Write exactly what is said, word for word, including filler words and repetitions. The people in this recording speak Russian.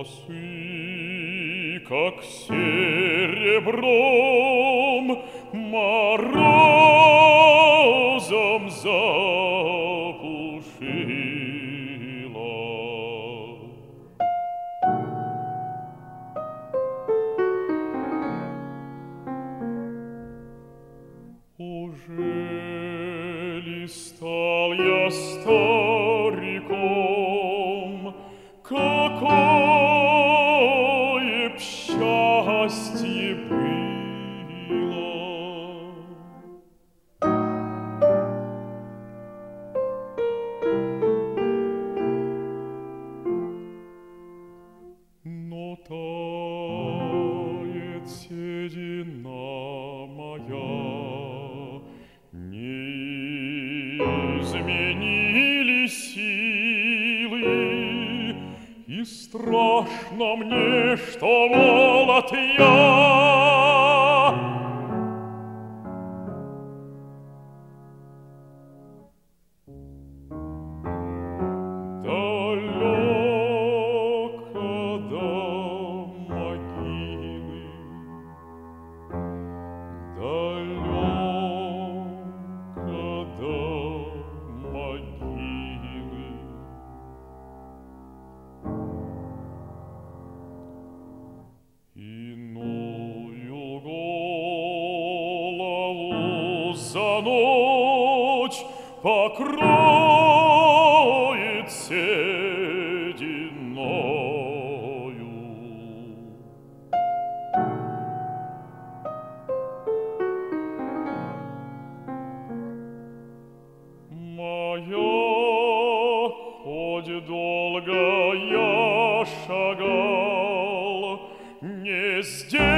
волосы, как серебром, морозом запушила. Ужели стал я стариком, какое б счастье было! Но тает седина моя, не изменились силы, и страшно мне, что молод я. Далеко до могилы, далеко до могилы. Иную голову за ночь покроет сединою. Моя, хоть долго я шагал, не здесь,